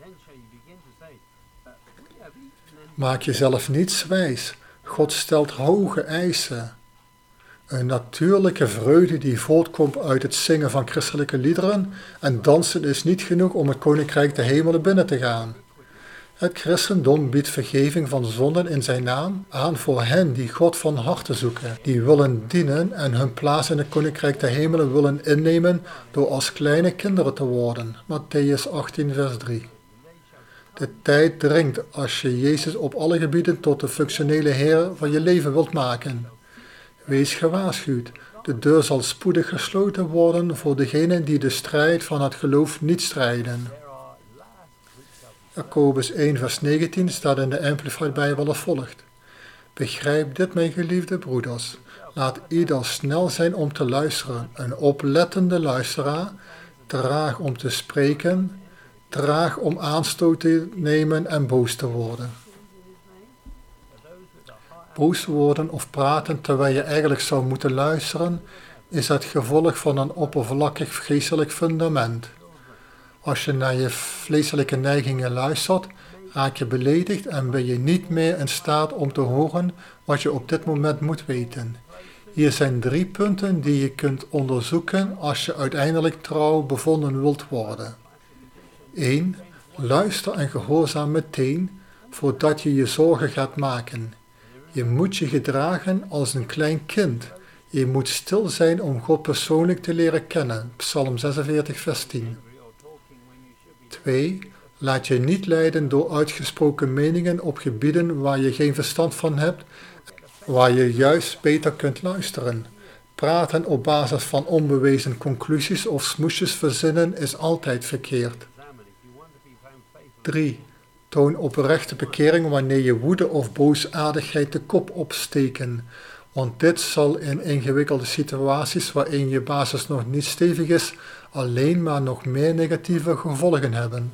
Maak jezelf niets wijs. God stelt hoge eisen. Een natuurlijke vreugde die voortkomt uit het zingen van christelijke liederen en dansen is niet genoeg om het koninkrijk der hemelen binnen te gaan. Het christendom biedt vergeving van zonden in zijn naam aan voor hen die God van harte zoeken, die willen dienen en hun plaats in het koninkrijk der hemelen willen innemen door als kleine kinderen te worden. Matthäus achttien vers drie. De tijd dringt als je Jezus op alle gebieden tot de functionele Heer van je leven wilt maken. Wees gewaarschuwd, de deur zal spoedig gesloten worden voor degenen die de strijd van het geloof niet strijden. Jacobus één vers negentien staat in de Amplified Bijbel als volgt. Begrijp dit, mijn geliefde broeders. Laat ieder snel zijn om te luisteren, een oplettende luisteraar, traag om te spreken, traag om aanstoot te nemen en boos te worden. Boos worden of praten terwijl je eigenlijk zou moeten luisteren, is het gevolg van een oppervlakkig geestelijk fundament. Als je naar je vleeselijke neigingen luistert, raak je beledigd en ben je niet meer in staat om te horen wat je op dit moment moet weten. Hier zijn drie punten die je kunt onderzoeken als je uiteindelijk trouw bevonden wilt worden. één. Luister en gehoorzaam meteen, voordat je je zorgen gaat maken. Je moet je gedragen als een klein kind. Je moet stil zijn om God persoonlijk te leren kennen. Psalm zesenveertig vers tien. twee. Laat je niet leiden door uitgesproken meningen op gebieden waar je geen verstand van hebt, waar je juist beter kunt luisteren. Praten op basis van onbewezen conclusies of smoesjes verzinnen is altijd verkeerd. drie. Toon oprechte bekering wanneer je woede of boosaardigheid de kop opsteken, want dit zal in ingewikkelde situaties waarin je basis nog niet stevig is, alleen maar nog meer negatieve gevolgen hebben.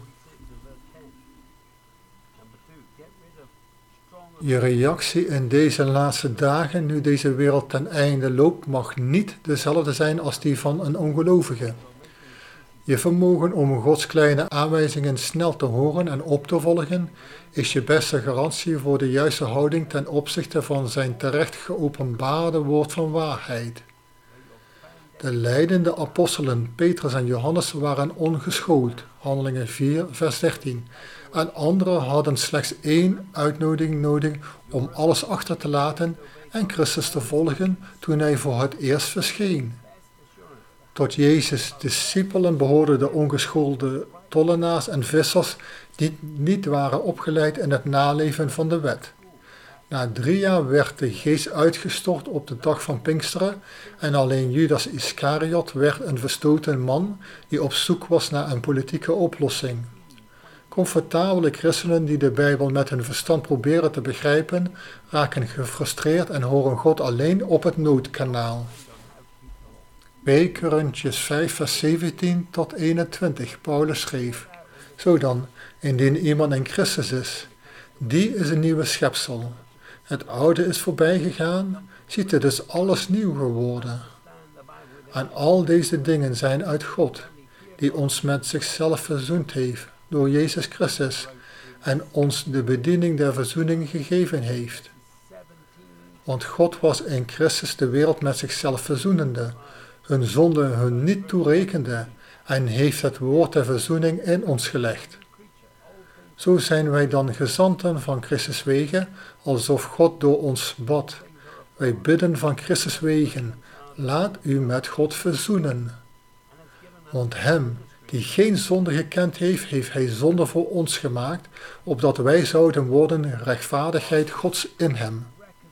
Je reactie in deze laatste dagen, nu deze wereld ten einde loopt, mag niet dezelfde zijn als die van een ongelovige. Je vermogen om Gods kleine aanwijzingen snel te horen en op te volgen, is je beste garantie voor de juiste houding ten opzichte van zijn terecht geopenbaarde woord van waarheid. De leidende apostelen Petrus en Johannes waren ongeschoold, Handelingen vier, vers dertien, en anderen hadden slechts één uitnodiging nodig om alles achter te laten en Christus te volgen toen hij voor het eerst verscheen. Tot Jezus' discipelen behoorden de ongeschoolde tollenaars en vissers die niet waren opgeleid in het naleven van de wet. Na drie jaar werd de geest uitgestort op de dag van Pinksteren en alleen Judas Iscariot werd een verstoten man die op zoek was naar een politieke oplossing. Comfortabele christenen die de Bijbel met hun verstand proberen te begrijpen, raken gefrustreerd en horen God alleen op het noodkanaal. twee Korinthiërs vijf vers zeventien tot eenentwintig. Paulus schreef: Zo dan, indien iemand in Christus is, die is een nieuwe schepsel. Het oude is voorbij gegaan, ziet er dus alles nieuw geworden. En al deze dingen zijn uit God, die ons met zichzelf verzoend heeft door Jezus Christus en ons de bediening der verzoening gegeven heeft. Want God was in Christus de wereld met zichzelf verzoenende, hun zonde hun niet toerekende en heeft het woord der verzoening in ons gelegd. Zo zijn wij dan gezanten van Christus wegen, alsof God door ons bad. Wij bidden van Christus wegen, laat u met God verzoenen. Want hem, die geen zonde gekend heeft, heeft hij zonde voor ons gemaakt, opdat wij zouden worden rechtvaardigheid Gods in hem.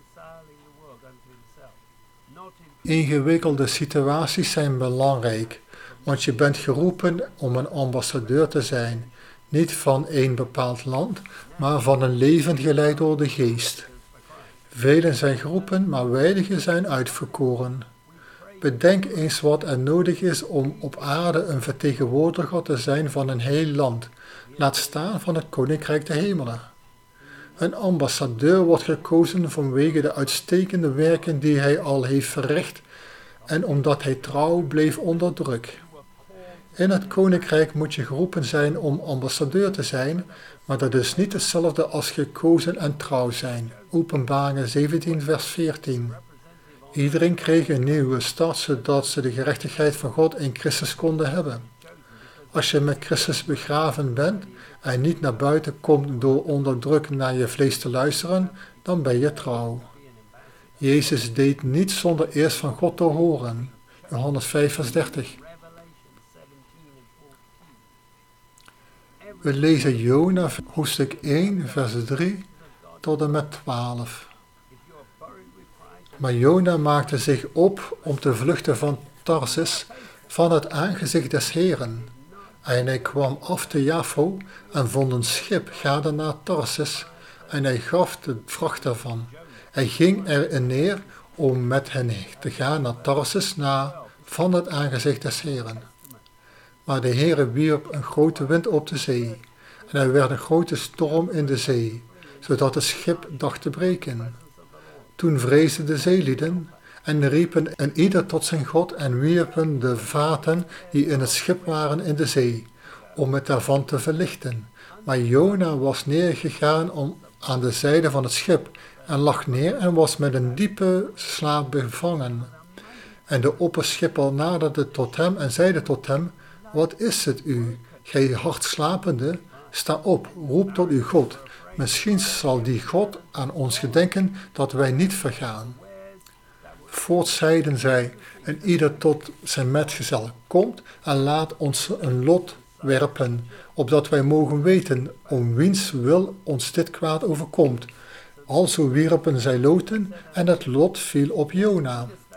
Ingewikkelde situaties zijn belangrijk, want je bent geroepen om een ambassadeur te zijn, niet van één bepaald land, maar van een leven geleid door de geest. Velen zijn geroepen, maar weinigen zijn uitverkoren. Bedenk eens wat er nodig is om op aarde een vertegenwoordiger te zijn van een heel land, laat staan van het Koninkrijk der Hemelen. Een ambassadeur wordt gekozen vanwege de uitstekende werken die hij al heeft verricht en omdat hij trouw bleef onder druk. In het Koninkrijk moet je geroepen zijn om ambassadeur te zijn, maar dat is niet hetzelfde als gekozen en trouw zijn. Openbaringen zeventien vers veertien. Iedereen kreeg een nieuwe start, zodat ze de gerechtigheid van God in Christus konden hebben. Als je met Christus begraven bent en niet naar buiten komt door onder druk naar je vlees te luisteren, dan ben je trouw. Jezus deed niet zonder eerst van God te horen. Johannes vijf vers dertig. We lezen Jona hoofdstuk één vers drie tot en met twaalf. Maar Jona maakte zich op om te vluchten van Tarsis, van het aangezicht des Heeren. En hij kwam af te Jaffo en vond een schip gaande naar Tarsis, en hij gaf de vracht daarvan. Hij ging erin neer om met hen te gaan naar Tarsis, naar van het aangezicht des Heeren. Maar de Heere wierp een grote wind op de zee, en er werd een grote storm in de zee, zodat het schip dacht te breken. Toen vreesden de zeelieden en riepen en ieder tot zijn God en wierpen de vaten die in het schip waren in de zee, om het daarvan te verlichten. Maar Jona was neergegaan om, aan de zijde van het schip en lag neer en was met een diepe slaap bevangen. En de opperschipper naderde tot hem en zeide tot hem: Wat is het u, gij hardslapende? Sta op, roep tot uw God. Misschien zal die God aan ons gedenken dat wij niet vergaan. Voorts zeiden zij, en ieder tot zijn metgezel komt en laat ons een lot werpen, opdat wij mogen weten om wiens wil ons dit kwaad overkomt. Alzo wierpen zij loten en het lot viel op Jona.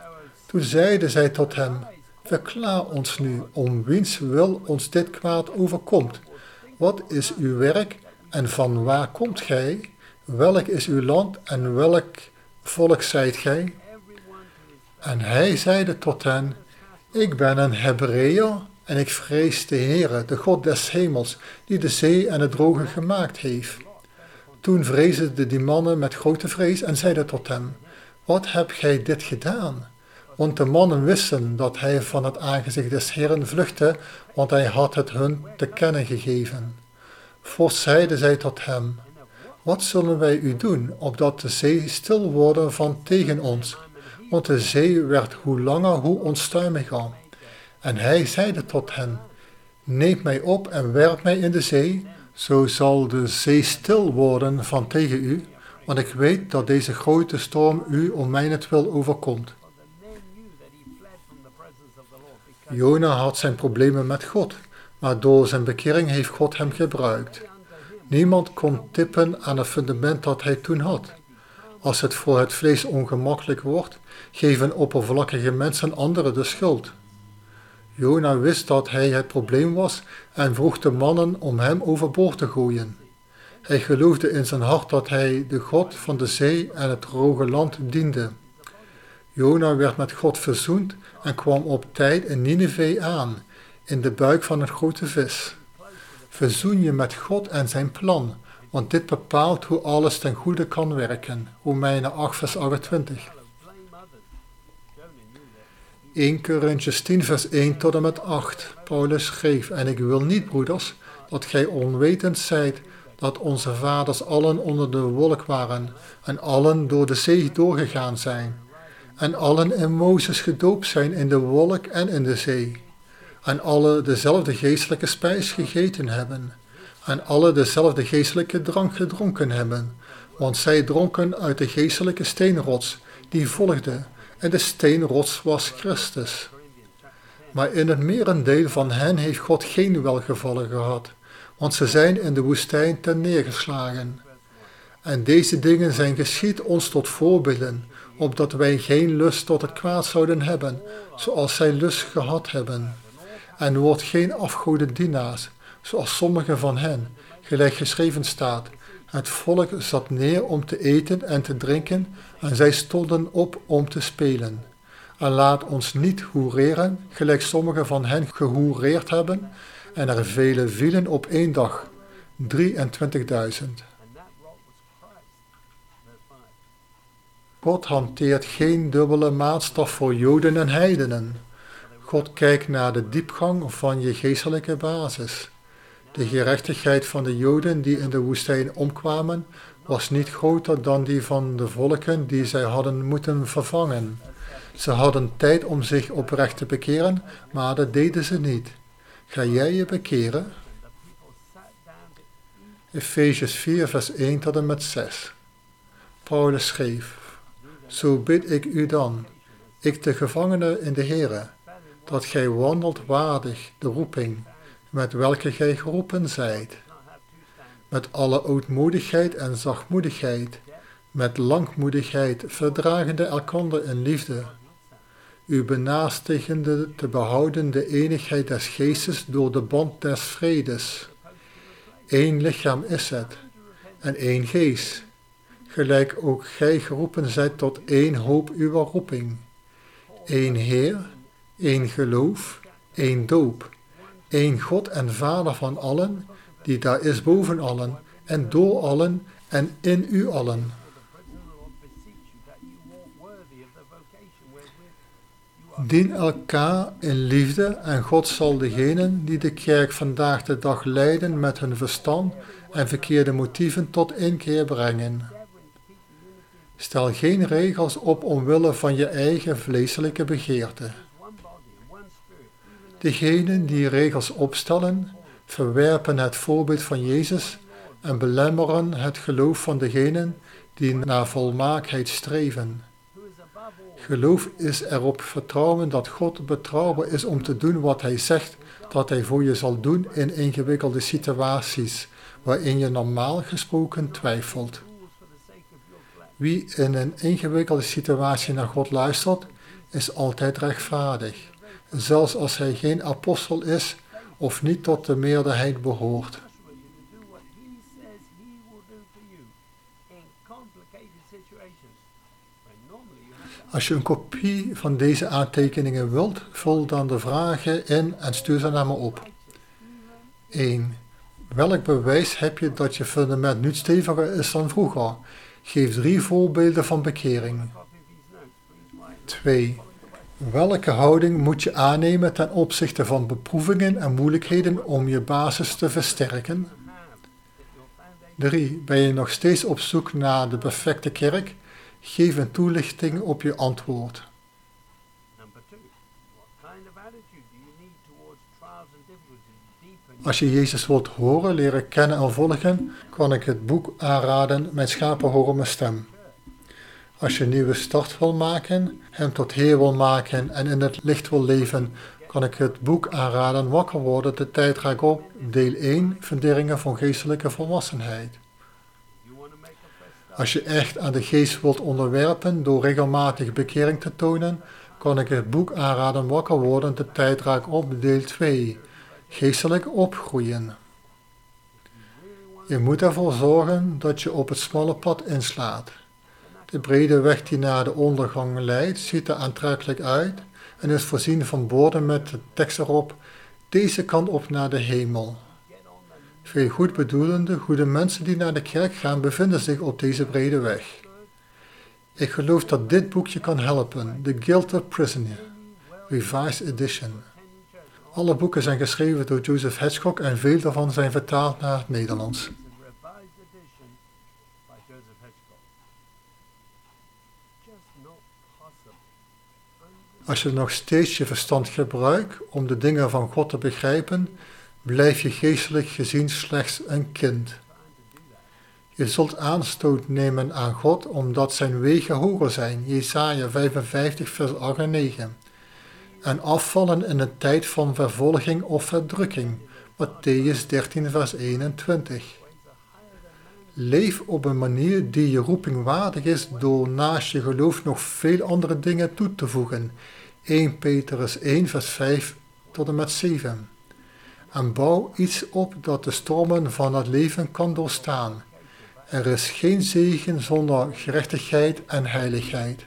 Toen zeiden zij tot hem, verklaar ons nu, om wiens wil ons dit kwaad overkomt. Wat is uw werk en van waar komt gij? Welk is uw land en welk volk zijt gij? En hij zeide tot hen, ik ben een Hebreeër en ik vrees de Heere, de God des hemels, die de zee en het droge gemaakt heeft. Toen vreesden die mannen met grote vrees en zeiden tot hem, wat hebt gij dit gedaan? Want de mannen wisten dat hij van het aangezicht des Heeren vluchtte, want hij had het hun te kennen gegeven. Voort zeiden zij tot hem, wat zullen wij u doen, opdat de zee stil worden van tegen ons? Want de zee werd hoe langer hoe onstuimiger. En hij zeide tot hen, neem mij op en werp mij in de zee, zo zal de zee stil worden van tegen u, want ik weet dat deze grote storm u om mijnentwil overkomt. Jona had zijn problemen met God, maar door zijn bekering heeft God hem gebruikt. Niemand kon tippen aan het fundament dat hij toen had. Als het voor het vlees ongemakkelijk wordt, geven oppervlakkige mensen anderen de schuld. Jona wist dat hij het probleem was en vroeg de mannen om hem overboord te gooien. Hij geloofde in zijn hart dat hij de God van de zee en het droge land diende. Jona werd met God verzoend en kwam op tijd in Nineve aan, in de buik van een grote vis. Verzoen je met God en zijn plan, want dit bepaalt hoe alles ten goede kan werken. Romeinen acht vers achtentwintig. eerste Korintiërs tien vers één tot en met acht. Paulus schreef, en ik wil niet, broeders, dat gij onwetend zijt dat onze vaders allen onder de wolk waren en allen door de zee doorgegaan zijn. En allen in Mozes gedoopt zijn in de wolk en in de zee. En alle dezelfde geestelijke spijs gegeten hebben. En alle dezelfde geestelijke drank gedronken hebben. Want zij dronken uit de geestelijke steenrots, die volgde. En de steenrots was Christus. Maar in het merendeel van hen heeft God geen welgevallen gehad. Want ze zijn in de woestijn ten neergeslagen. En deze dingen zijn geschied ons tot voorbeelden, opdat wij geen lust tot het kwaad zouden hebben, zoals zij lust gehad hebben. En wordt geen afgodendienaars, zoals sommige van hen, gelijk geschreven staat. Het volk zat neer om te eten en te drinken, en zij stonden op om te spelen. En laat ons niet hoereren, gelijk sommige van hen gehoereerd hebben, en er vele vielen op één dag, drieëntwintigduizend. God hanteert geen dubbele maatstaf voor Joden en heidenen. God kijkt naar de diepgang van je geestelijke basis. De gerechtigheid van de Joden die in de woestijn omkwamen, was niet groter dan die van de volken die zij hadden moeten vervangen. Ze hadden tijd om zich oprecht te bekeren, maar dat deden ze niet. Ga jij je bekeren? Efesiërs vier vers één tot en met zes. Paulus schreef, zo bid ik u dan, ik de gevangene in de Here, dat gij wandelt waardig de roeping, met welke gij geroepen zijt, met alle ootmoedigheid en zachtmoedigheid, met langmoedigheid, verdragende elkander in liefde, u benaastigende te behouden de eenigheid des geestes door de band des vredes. Eén lichaam is het, en één geest, gelijk ook gij geroepen zijt tot één hoop uw roeping. Eén Heer, één geloof, één doop, één God en Vader van allen, die daar is boven allen, en door allen, en in u allen. Dien elkaar in liefde en God zal degenen die de kerk vandaag de dag leiden met hun verstand en verkeerde motieven tot inkeer brengen. Stel geen regels op omwille van je eigen vleeselijke begeerte. Degenen die regels opstellen, verwerpen het voorbeeld van Jezus en belemmeren het geloof van degenen die naar volmaaktheid streven. Geloof is erop vertrouwen dat God betrouwbaar is om te doen wat hij zegt dat hij voor je zal doen in ingewikkelde situaties, waarin je normaal gesproken twijfelt. Wie in een ingewikkelde situatie naar God luistert, is altijd rechtvaardig, zelfs als hij geen apostel is of niet tot de meerderheid behoort. Als je een kopie van deze aantekeningen wilt, vul dan de vragen in en stuur ze naar me op. één. Welk bewijs heb je dat je fundament nu steviger is dan vroeger? Geef drie voorbeelden van bekering. twee. Welke houding moet je aannemen ten opzichte van beproevingen en moeilijkheden om je basis te versterken? drie. Ben je nog steeds op zoek naar de perfecte kerk? Geef een toelichting op je antwoord. Als je Jezus wilt horen, leren kennen en volgen, kan ik het boek aanraden Mijn schapen horen mijn stem. Als je een nieuwe start wil maken, hem tot Heer wil maken en in het licht wil leven, kan ik het boek aanraden Wakker worden, de tijd raakt op, deel één, Funderingen van geestelijke volwassenheid. Als je echt aan de geest wilt onderwerpen door regelmatig bekering te tonen, kan ik het boek aanraden Wakker worden, de tijd raakt op, deel twee, Geestelijk opgroeien. Je moet ervoor zorgen dat je op het smalle pad inslaat. De brede weg die naar de ondergang leidt, ziet er aantrekkelijk uit en is voorzien van borden met de tekst erop, deze kant op naar de hemel. Veel goedbedoelende, goede mensen die naar de kerk gaan, bevinden zich op deze brede weg. Ik geloof dat dit boekje kan helpen, The Guilty Prisoner, Revised Edition. Alle boeken zijn geschreven door Joseph Hitchcock en veel daarvan zijn vertaald naar het Nederlands. Als je nog steeds je verstand gebruikt om de dingen van God te begrijpen, blijf je geestelijk gezien slechts een kind. Je zult aanstoot nemen aan God, omdat zijn wegen hoger zijn, Jesaja vijfenvijftig vers acht en negen. En afvallen in een tijd van vervolging of verdrukking, Mattheüs dertien vers eenentwintig. Leef op een manier die je roeping waardig is door naast je geloof nog veel andere dingen toe te voegen, eerste Petrus één vers vijf tot en met zeven. En bouw iets op dat de stormen van het leven kan doorstaan. Er is geen zegen zonder gerechtigheid en heiligheid.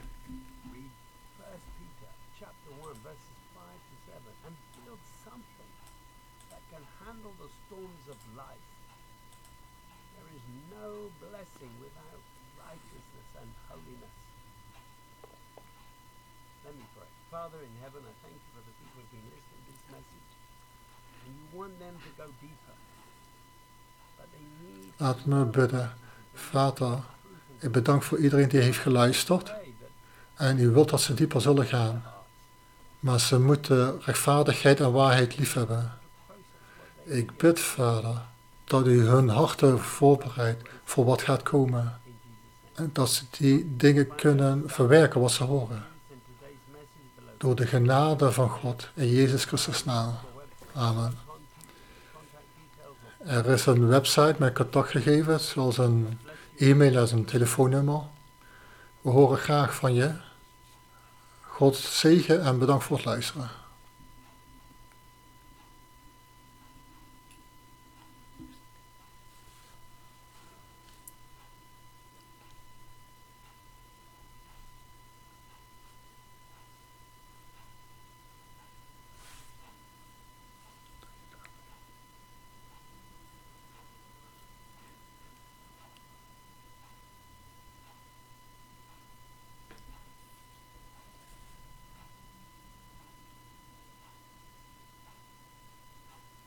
Father in heaven, I thank you for the people who've been listening to this message. And you want them to go deeper. But they need... Laat me bidden. Vader, ik bedank voor iedereen die heeft geluisterd. En u wilt dat ze dieper zullen gaan. Maar ze moeten rechtvaardigheid en waarheid liefhebben. Ik bid, Vader, dat u hun harten voorbereidt voor wat gaat komen. En dat ze die dingen kunnen verwerken wat ze horen. Door de genade van God in Jezus Christus naam. Amen. Er is een website met contactgegevens, zoals een e-mail en een telefoonnummer. We horen graag van je. God zegen en bedankt voor het luisteren.